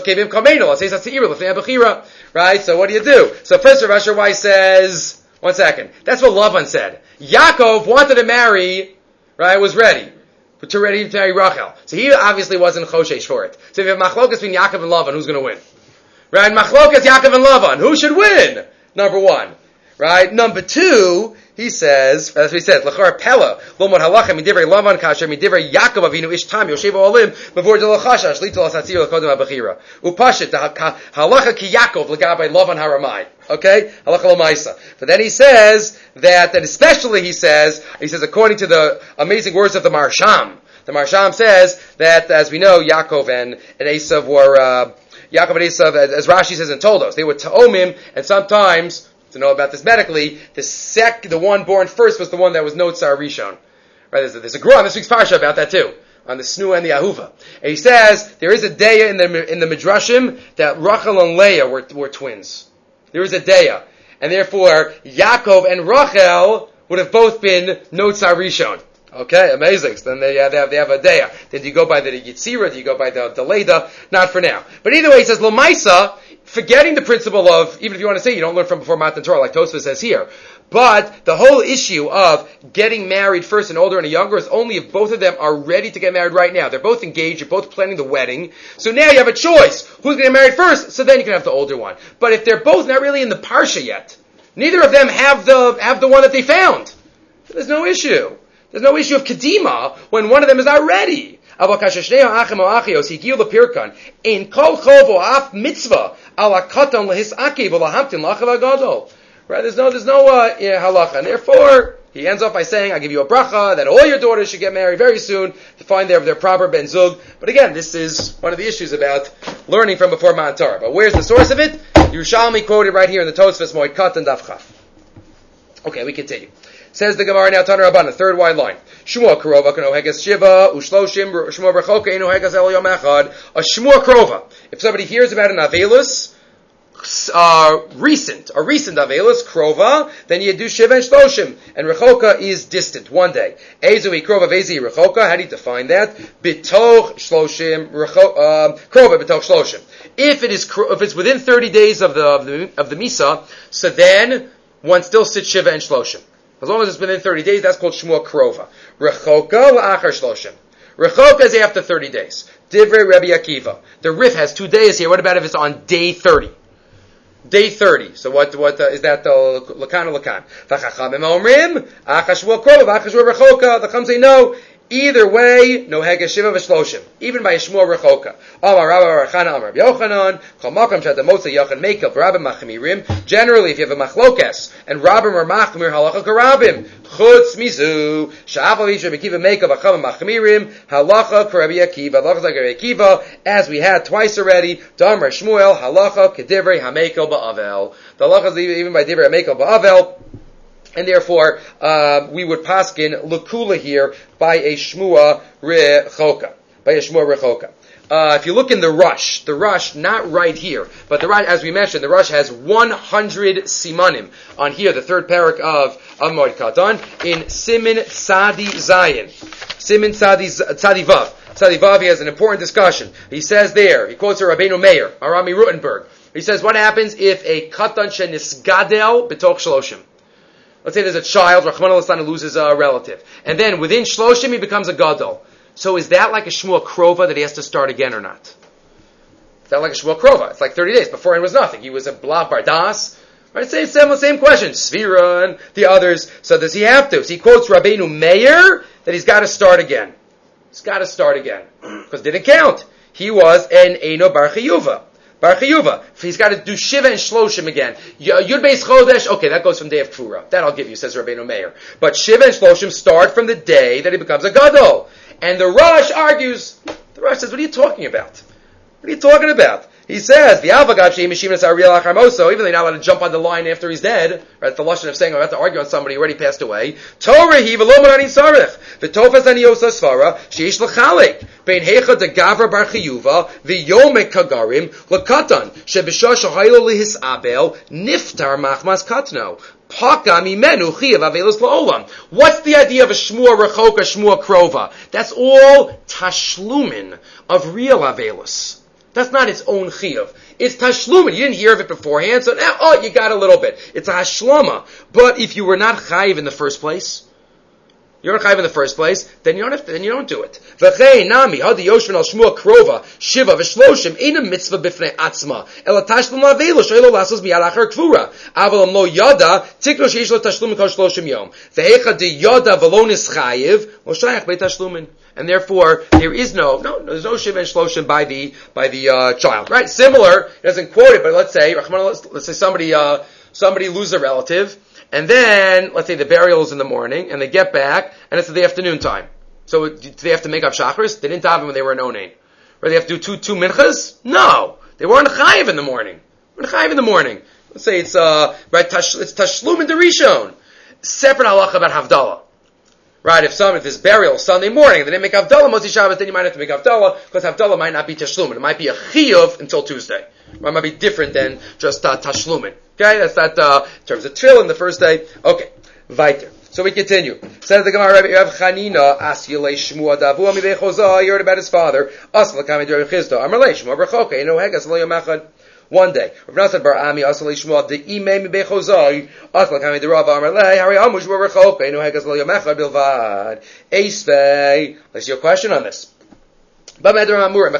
A: So what do you do? So first, Rav Asher Weiss says. 1 second. That's what Lavan said. Yaakov wanted to marry, right, was ready to marry Rachel. So he obviously wasn't choshesh for it. So if you have machlokas between Yaakov and Lavan, who's going to win? Right? Machlokas, Yaakov and Lavan. Who should win? Number 1. Right? Number 2, he says, as we said, Lachar Pella, Lomod Halacha, Midivrei Lavan Kasher, Midivrei Yaakov Avinu Ishtam, Yoshev Olim, Bevor de Lachasha, Shlito Lasatzir Lakodem Abachira. Upashit, Halacha Ki Yaakov, Lagabai Lavan Haramai. Okay? Halacha Lamaisa. But then he says that especially he says, according to the amazing words of the Marsham, says that, as we know, Yaakov and Esav were, as Rashi says in Toldos, they were Ta'omim, and sometimes, to know about this medically, the one born first was the one that was Notzar Rishon. Right? There's a Gra on this week's Parsha about that too, on the Snua and the Ahuva. And he says there is a Deya in the Midrashim that Rachel and Leah were twins. There is a Deya, and therefore Yaakov and Rachel would have both been Notzar Rishon. Okay, amazing. So then they have a Deya. Then do you go by the Yitzira? Do you go by the Leda? Not for now. But either way, he says Lamaisa, forgetting the principle of, even if you want to say you don't learn from before Matan Torah, like Tosfos says here, but the whole issue of getting married first, an older and a younger, is only if both of them are ready to get married right now. They're both engaged, you're both planning the wedding, so now you have a choice. Who's going to get married first? So then you can have the older one. But if they're both not really in the Parsha yet, neither of them have the one that they found. There's no issue. There's no issue of Kedima when one of them is not ready. In kol chovo af mitzvah ala katan lehisakev olahamtin lachav agadol. Right? There's no halacha, and therefore He ends off by saying, I give you a bracha that all your daughters should get married very soon to find their proper ben zug. But again, this is one of the issues about learning from before Matan Torah. But where's the source of it? Yerushalmi quoted right here in the Tosfos Moed Katan Daf Chaf. Okay, we continue. Says the Gemara now, Taner Rabban, the third wide line. Shmua Krova kano heges shiva ushloshim shmua brachoka eno heges el yom echad. A shmua krova. If somebody hears about an avelus, recent avelus krova, then you do shiva and shloshim, and rechoka is distant, one day. Ezui krova vezi rechoka. How do you define that? Bitoch shloshim krova bitoch shloshim. If it's within 30 days of the misa, so then one still sits shiva and shloshim. As long as it's within 30 days, that's called shmua krova. Rechoka la'achar shloshim. Rechoka is after 30 days. Divrei Rabbi Akiva. The Rif has 2 days here. What about if it's on day 30? Day 30. So what is that? Lakan or lakan? V'chachamim omrim achar shmua krova v'achar shmua rechoka. The Chacham say no. Either way, no heges shiva v'shloshim, even by a shmua rechoka. Amar Rabba Rachana Amar Yochanan Kol Makom Shad Motza Yachan Mekel Rabim Machmirim. Generally, if you have a machlokes and Rabim or Machmir halacha karabim chutz mizu sha'afav isha bekiva Mekel v'cham Machmirim halacha k'Rabbi Akiva. Halacha like Rabbi Akiva, as we had twice already. Damar Shmuel halacha k'divrei hamekel ba'avel. The halacha is even by divrei hamekel ba'avel. And therefore, we would paskin l'kula here by a shmua rechoka. If you look in the Rush, not right here, but the Rush, as we mentioned, the Rush has 100 simanim on here, the third parak of Moed Katan, in Simin Sadi Zayin. Simin Sadi Vav. Sadi Vav, he has an important discussion. He says there, he quotes a Rabbeinu Meir, Arami Rutenberg. He says, what happens if a Katan shenisgadel b'toch shloshim? Let's say there's a child, Rachmana litzlan, loses a relative. And then within Shloshim, he becomes a gadol. So is that like a Shmua Krova that he has to start again or not? Is that like a Shmua Krova? It's like 30 days. Before it was nothing. He was a Blav Bardas. Right? Same question. Sfira and the others. So does he have to? So he quotes Rabbeinu Meir that he's got to start again. He's got to start again. Because it didn't count. He was an Eino Bar Chiyuva. Bar Chiyuva. He's got to do Shiva and Shloshim again. Yud Beis Chodesh, okay, that goes from day of Kfura. That I'll give you, says Rabbeinu Meir. But Shiva and Shloshim start from the day that he becomes a Gadol. And the Rush argues, the Rush says, what are you talking about? What are you talking about? He says, even though you're not allowed to jump on the line after he's dead, right? The Lashon of saying, I'm about to argue on somebody who already passed away. Torah he v'lo marani sarech. V'tofas ani yosa svara, she'ish l'chalik. Bein hecha de gavra bar chiyuva, v'yomek kagarim, l'katan, shebisha shahaylo lihisabel, niftar machmas katno. What's the idea of a shmua rechoka, shmua krova? That's all tashlumin of real avelus. That's not its own chiyuv. It's tashlumin. You didn't hear of it beforehand, so now, you got a little bit. It's a hashlama. But if you were not chayiv in the first place, then you don't do it. V'chei nami hadi yoshvin al shmua krova shiva v'shloshim ina mitzvah b'fnei atzma ela tashlum avelu shaylo lasos miyad achar kvura avalam lo yada tikno sheish lo tashlum kol shloshim yom v'hecha de yada v'lo nischayiv lo shayach beit tashlumin. And therefore, there's no shiva and shloshim by the child, right? Similar, it doesn't quote it, but let's say somebody loses a relative, and then let's say the burial is in the morning, and they get back, and it's the afternoon time. So do they have to make up shachris? They didn't daven when they were in onein. Or they have to do two minchas? No, they weren't chayiv in the morning. Let's say it's it's tashlum and derishon. Separate halacha about havdalah. Right, if there's burial Sunday morning, they didn't make Havdalah Motzi Shabbos, then you might have to make Havdalah, because Havdalah might not be Tashlumin. It might be a Chiyuv until Tuesday. It might be different than just Tashlumin. Okay, that's that, in terms of Tefillin the first day. Okay, weiter. So we continue. Says the Gemara, Rabbi Chanina, Asyele Shmua Davu Amidei Chozah, he heard about his father, Asla Kamei Rabbi Chizda, Amalei Shmua Berchoka, Eno Hegas Lo Yomachad. One day, Rav Nasad Bar Ami Asalei Shmuel the Imei Mibei Chozai Asla Kami Derav Amarlei Hari Amush Berchoka Eno Hegas Lo Yomechad Bilvad Eisvei. Let's see your question on this. When do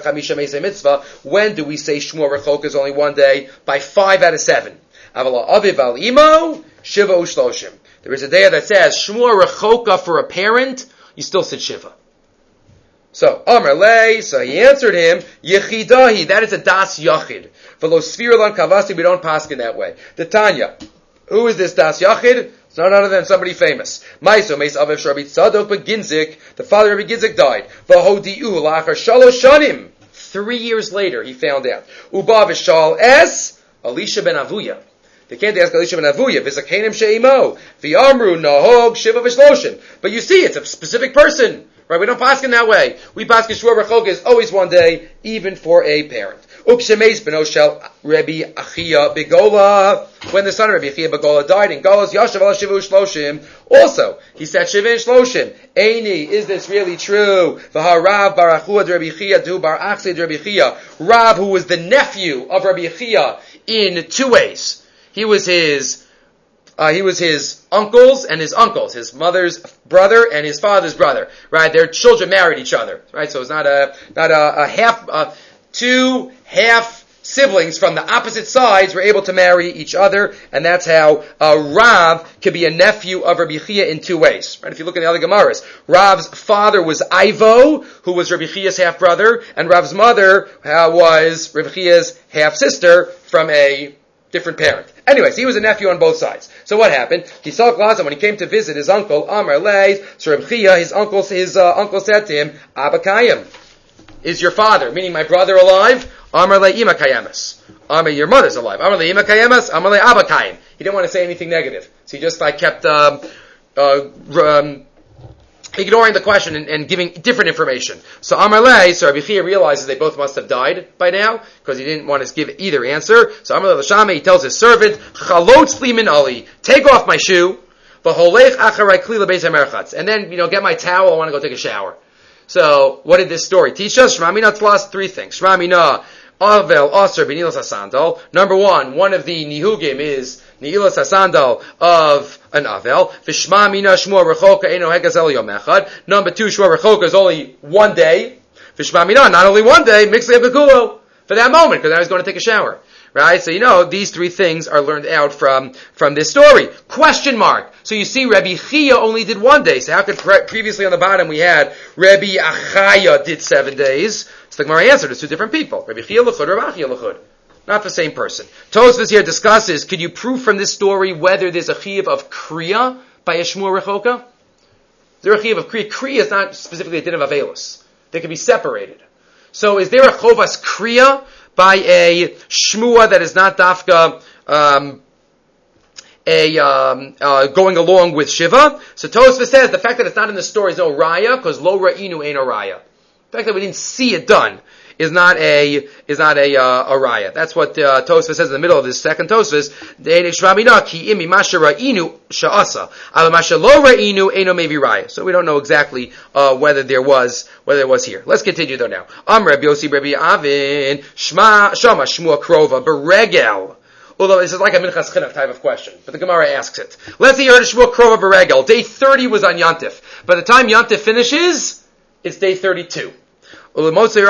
A: we say Shmuel Rechoka is only one day? By 5 out of 7. Avala Aviv Al Imo Shiva Ushloshim. There is a day that says Shmuel Rechoka for a parent. You still sit Shiva. So Amar Lei, so he answered him, Yechidahi, that is a Das Yachid. V'lo Sfiralan Kavasi, we don't pass in that way. The Tanya, who is this Das Yachid? It's none other than somebody famous. Maiso Meis Avev Rabbi Tzadok Beginzik, the father of Rabbi Ginzik died. V'hodi'u lachar shalosh shanim. 3 years later, he found out. Uba v'shal es Elisha ben Avuya. They came to ask Elisha ben Avuya, v'zakenim she'imo, v'yamru nahog shiva v'shloshin. But you see, it's a specific person. Right? We don't pass in that way. We pass in Shua Rechoka is always one day, even for a parent. Ukshemeis beno shel Rabbi Achia Begola. When the son of Rabbi Achia Begola died in Golos, Yashav ala Shiva Shloshim. Also, he said Shiva and Shloshim. Eini, is this really true? V'harav barachua de Rabbi Achia du bar achse de Rabbi Achia. Rav, who was the nephew of Rabbi Achia, in 2 ways. He was his uncles and his uncles, his mother's brother and his father's brother. Right? Their children married each other. Right? So it's not a half. 2 half siblings from the opposite sides were able to marry each other, and that's how Rav could be a nephew of Rabbi Chia in 2 ways. Right? If you look at the other Gemaras, Rav's father was Ivo, who was Rabbi Chia's half brother, and Rav's mother was Rabbi Chia's half sister from a different parent. Anyways, he was a nephew on both sides. So what happened? He saw Glazam when he came to visit his uncle Amar Lei. So Rabbi Chia, his uncle said to him, Abba Kayim, is your father, meaning my brother, alive? Amar le ima kayemas. Amar, your mother's alive. Amar le ima kayemas. Amar le abba kayim. He didn't want to say anything negative. So he just kept ignoring the question and giving different information. So Amar le, so Rabbi Chia realizes they both must have died by now, because he didn't want to give either answer. So Amar le l'shame, he tells his servant, Chalotz li min ali, take off my shoe, v'holech acharai kli lebeis hamerchatz. And then, get my towel, I want to go take a shower. So, what did this story teach us? Shramina tlas 3 things. Shramina, Avel, Aser, Benilas Hasandal. Number 1 of the Nihugim is Nihilas Hasandal of an Avel. Vishmamina Shmua Rechoka Eno Hegazel Yom Echad. Number 2, Shmua Rechoka is only 1 day. Vishmamina, not only 1 day, Mixlei Bekulo, for that moment, because I was going to take a shower. Right? So these 3 things are learned out from this story. Question mark. So you see, Rabbi Chia only did 1 day. So how could previously on the bottom we had Rabbi Achaya did 7 days? So the Gemara answered, it's 2 different people. Rabbi Chia l'chud, Rabbi Achia l'chud. Not the same person. Tosfos here discusses, could you prove from this story whether there's a chiyuv of kriya by a shmua rechoka? Is there a chiyuv of kriya? Kriya is not specifically a din of avelos. They can be separated. So is there a chovas kriya by a shmua that is not dafka going along with shiva? So Tosfos says the fact that it's not in the story is no raya, because lo ra'inu ain't a raya. The fact that we didn't see it done is not a raya. That's what Tosfos says in the middle of this second Tosfos. So we don't know exactly whether there was here. Let's continue though now. Rabbi Yossi Rabbi Avin Shama Shmua Krova Beregel. Although this is like a Minchas Chinuch type of question, but the Gemara asks it. Let's say you heard a Shmua Krova Beregel. Day 30 was on Yantif. By the time Yantif finishes, it's day 32. So what is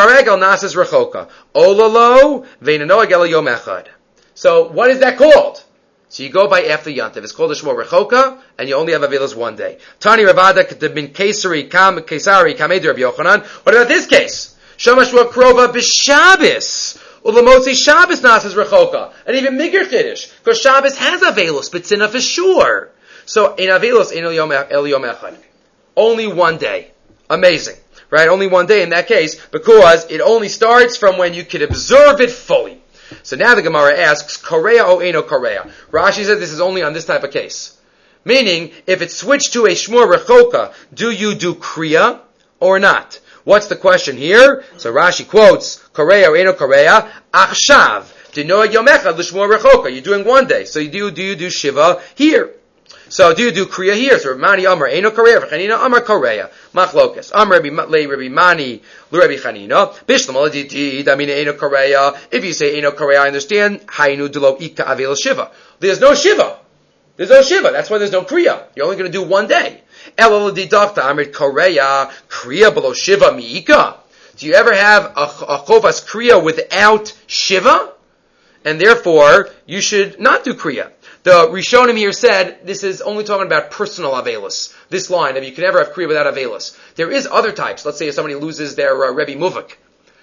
A: that called? So you go by after Yantiv. It's called a Shmua Rechoka, and you only have Avelos 1 day. Tani Ravada bin Kesari Kamed Rabbi Yochanan. What about this case? Shama Shmua Krova b'Shabbos. Ulamotzi Shabbos Nasas Rechoka, and even Migr Chiddush, because Shabbos has Avelos, but Tzina for sure. So in Avelos in El Yom Echad, only 1 day. Amazing. Right, only 1 day in that case, because it only starts from when you can observe it fully. So now the Gemara asks, Korea o Eno Korea? Rashi said this is only on this type of case. Meaning, if it's switched to a Shmua Rechoka, do you do Kriya or not? What's the question here? So Rashi quotes, Korea o Eno Korea, Achshav, Dino Yom Echad l'Shmua Rechoka. You're doing 1 day, so do you do Shiva here? So do you do Kriya here? So Mani Amar Eino Korea, V'Chanina Amar Korea. Machlokas. Amar Rabbi Mani, L'Rabbi Chanina. Bishlam Aladiti, Damina Eino Korea. If you say Eino Korea, I understand. Hainu Delo Ika Avil Shiva. There's no Shiva. That's why there's no Kriya. You're only going to do 1 day. Elol Didakta Amar Korea, Kriya below Shiva Miika. Do you ever have a Chovas Kriya without Shiva? And therefore, you should not do Kriya. The Rishonim here said this is only talking about personal Avelis. This line, you can never have Kriya without Avelis. There is other types. Let's say if somebody loses their Rebbe Muvik.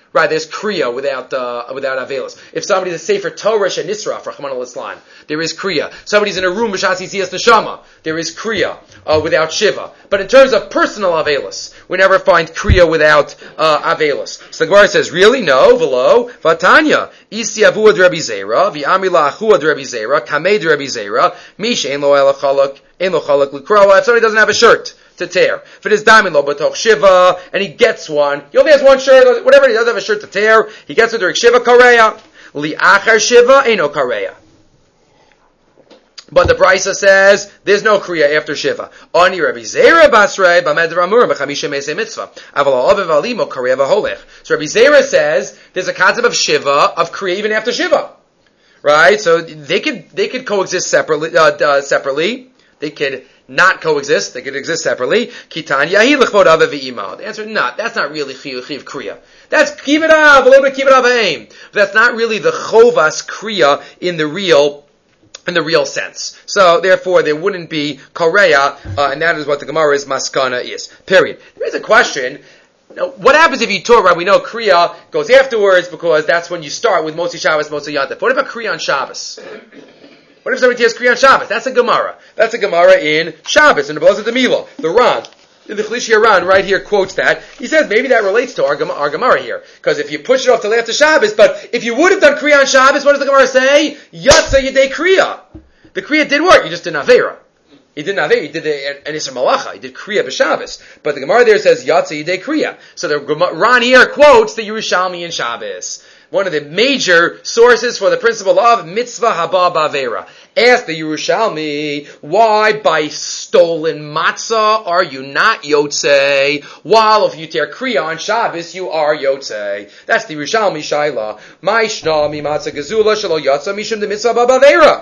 A: Right, there's Kriya without Avelis. If somebody's a Sefer Torah Shenisraf, Rahman al-Islam, there is Kriya. Somebody's in a room, B'shas Yitzias Neshama, there is Kriya without Shiva. But in terms of personal Avelis, we never find Kriya without Avelis. So the Gemara says, really? No, v'lo, v'tanya, isi avu ad Rabbi Zera, v'ami la'achu ad Rabbi Zera, kamei Rabbi Zera, mish ein lo chalak l'kroa, if somebody doesn't have a shirt to tear. If it is damin lo b'toch shiva, and he gets one, he only has one shirt, whatever, he doesn't have a shirt to tear, he gets it during shiva kareya. Li'achar shiva, eino kareya. But the Brisa says, there's no kriya after shiva. Ani Rabbi Zera basrei, b'med ramur, b'chamisha meisei mitzvah. Aval ha'ovev alimo kareya v'holech. So Rabbi Zera says, there's a concept of shiva, of kriya even after shiva. Right? So they could coexist separately. They could not coexist. They could exist separately. Kitan yahi l'chvod ava v'ima. The answer is not. That's not really chiv kriya. That's kibbut av, a little bit kibbut avaim. But that's not really the chovas kriya in the real sense. So therefore, there wouldn't be kareya, and that is what the Gemara's maskana is. Period. There is a question. Now, what happens if you Torah? Right, we know Kriya goes afterwards because that's when you start with Motzi Shabbos, Motzi Yantif. What about Kriya on Shabbos? What if somebody tears Kriya on Shabbos? That's a Gemara. That's a Gemara in Shabbos, in the Belazah Demilo. The Ran, the Chlishia Ran, right here quotes that. He says maybe that relates to our Gemara here. Because if you push it off till after Shabbos, but if you would have done Kriya on Shabbos, what does the Gemara say? Yatsa Yedei Kriya. The Kriya did work, you just did Avera. He did Avera, he did an Isra Malacha, he did Kriya b'Shabbos. But the Gemara there says Yatsa Yedei Kriya. So the Ran here quotes the Yerushalmi in Shabbos. One of the major sources for the principle of mitzvah haba b'avera. Ask the Yerushalmi, why by stolen matzah are you not yotzei, while if you tear kriya on Shabbos, you are yotzei? That's the Yerushalmi shaila. Ma'ishna mi matzah gezula shelo yatsa mishum de mitzvah haba b'avera.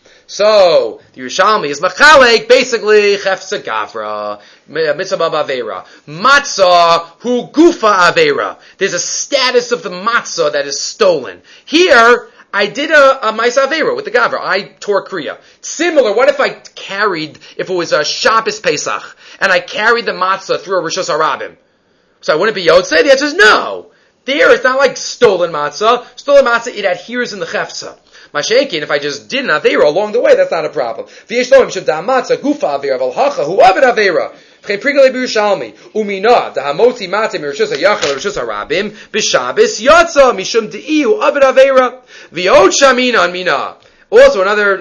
A: So, the Yerushalmi is machalek, basically, chefsa gavra, mitzvah b'avera. Matzah, hu gufa avera. There's a status of the matzah that is stolen. Here, I did a ma'isa avera with the gavra. I tore kriya. Similar, what if if it was a Shabbos Pesach, and I carried the matzah through a Rishos HaRabim? So I wouldn't be yotzei? The answer is no. There, it's not like stolen matzah. Stolen matzah, it adheres in the chefsa. Mashakin, if I just did an avera along the way, that's not a problem. V'yesh loim shebda matzah gufa avera v'alhacha hu avid avera. V'chein prigale b'Yerushalmi umina dahamotzi matzah mirishus hayachal mirishus harabim b'Shabbos yatsa mishum de'iu avid avera v'yod shamina mina. Also, another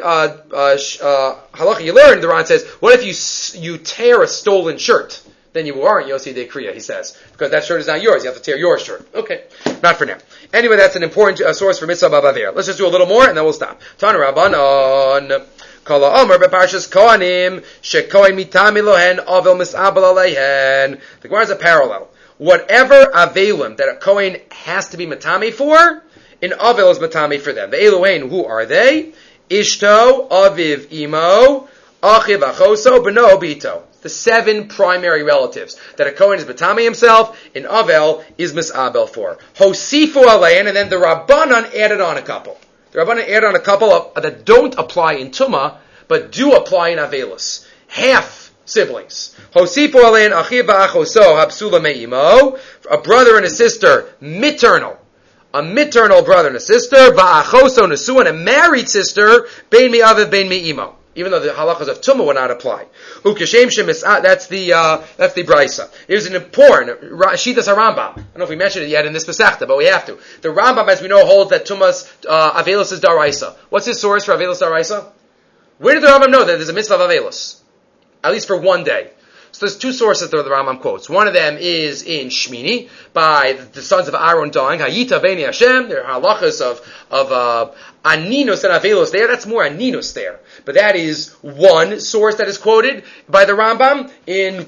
A: halacha you learned, the Ran says, what if you tear a stolen shirt? Then you aren't Yossi de Kriya, he says. Because that shirt is not yours. You have to tear your shirt. Okay. Not for now. Anyway, that's an important source for Mitzvah B'Avera. Let's just do a little more and then we'll stop. Tana Rabbanon. Kala Omer Beparshas Kohanim. Shekohen mitami lohen avel mis'abel aleihen. The Gemara is a parallel. Whatever avelim that a Kohen has to be matami for, in avel is matami for them. The Elohein, who are they? Ishto, Aviv, Imo, Achiv, Achoso, Beno, Bito. The 7 primary relatives that a Kohen is Batami himself, in Avel is Mis'abel for. Hosifu Alein, and then the Rabbanan added on a couple. The Rabbanan added on a couple that don't apply in Tumah, but do apply in Avelis. Half siblings. Hosifu Alein, Achiv Achoso, Hapsula Me'imo, a brother and a sister, miternal. A maternal brother and a sister, Va'achoso Nesu, and a married sister, Bein Mi'aviv, Bein Mi'imo. Even though the halachas of Tumah would not apply. That's the Brisa. Here's an important Shitas HaRambam. I don't know if we mentioned it yet in this Pesachta, but we have to. The Rambam, as we know, holds that Tumah's Avelis is Daraisa. What's his source for Avelis Daraisa? Where did the Rambam know that there's a mitzvah of Avelis? At least for one day. So there's 2 sources that the Rambam quotes. One of them is in Shmini, by the sons of Aaron dying, Hayita B'nei Hashem. There are halachas of Aninus and Avelos there. That's more Aninus there. But that is one source that is quoted by the Rambam in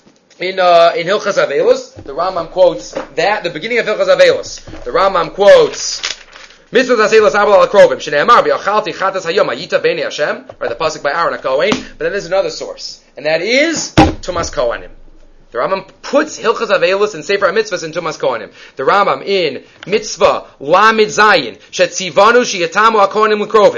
A: Hilchas Avelos. The Rambam quotes that, the beginning of Hilchas Avelos. The Rambam quotes Mitzvah Zaselos Abel al Krovim Shneimar V'Achalti Chatas Hayom Hayita B'nei Hashem, or the pasuk by Aaron HaKohen. But then there's another source, and that is Tumas Kohanim. The Rambam puts Hilchas Avelos and Sefer HaMitzvahs in Tumas Kohanim. The Rambam in Mitzvah Lamid Zayin Shetzivanu Sheyatamu HaKohanim L'Krovim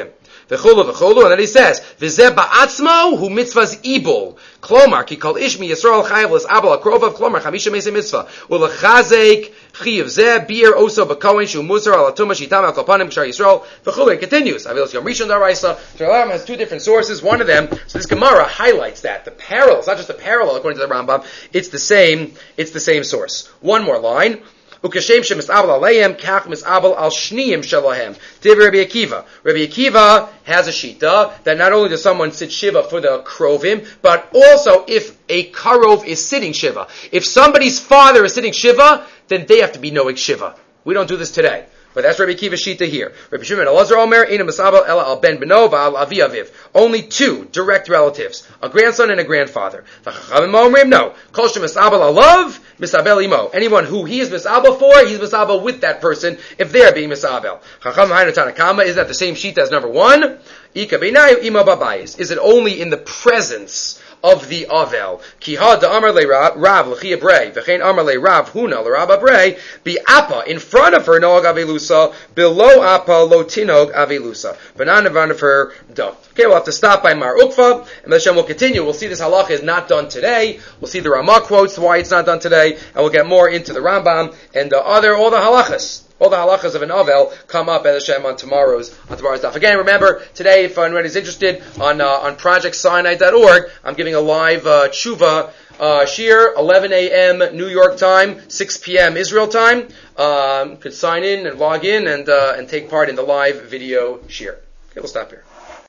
A: v'chulu, and then he says, v'zeh ba'atzmo hu mitzvah's ibul. Klomar, ki kol ishmi Yisrael chayav l's'abel akrovav, klomar, chamisha meisei mitzvah. U'lechazek chiyav zeh, bir oso b'kohen, shu musar al atuma, shitam al kopanim, k'shar Yisrael. V'chulu, it continues. Avilos Yom Rishon Daraisa. The Rambam has two different sources. One of them, so this Gemara highlights that. The parallel, it's not just a parallel according to the Rambam, it's the same source. One more line. Ukashem shemisabel aleim, kach misabel al shniyim shalahem. Div Rabbi Akiva. Rabbi Akiva has a shita that not only does someone sit shiva for the krovim, but also if a karov is sitting shiva. If somebody's father is sitting shiva, then they have to be knowing shiva. We don't do this today. But that's Rabbi Akiva's shita here. Rabbi Shimon Elazar Omer, Eina Masabel Ela al Ben Beno V'al Avi Aviv. Only two direct relatives, a grandson and a grandfather. V'chachamim Omrim, no. Kol Shem Masabel Alav, Misabel Imo. Anyone who he is Misabel for, he's Misabel with that person, if they are being Misabel. Chachamim Hainu Tanakama, is that the same shita as number one? Ika Beinayu Imo Babayis. Is it only in the presence of the Avel? Kiha da Amar le Rav l'chia brei, v'chein Amar le Rav Huna l'Rabba brei, be Appa, in front of her Nog Avelusa, below Appa lo Tinog Avelusa. Banan in front of her, don't. Okay, we'll have to stop by Mar Ukva, and Hashem will continue. We'll see this halacha is not done today. We'll see the Ramah quotes why it's not done today, and we'll get more into the Rambam and all the halachas. All the halachas of an Avel come up at Hashem on tomorrow's stuff. Again, remember, today, if anyone is interested, on projectsinai.org, I'm giving a live tshuva shir, 11 a.m. New York time, 6 p.m. Israel time. Could sign in and log in and take part in the live video shir. Okay, we'll stop here.